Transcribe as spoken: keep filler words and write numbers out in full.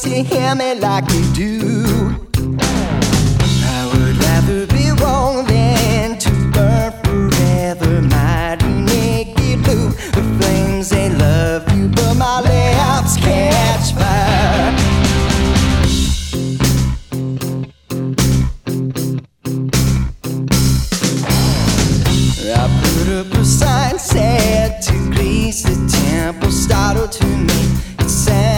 to hear me like you do. I would rather be wrong than to burn forever, mighty naked blue. The flames, they love you, but my lips catch fire. I put up a sign, said to grease the temple, startled to me.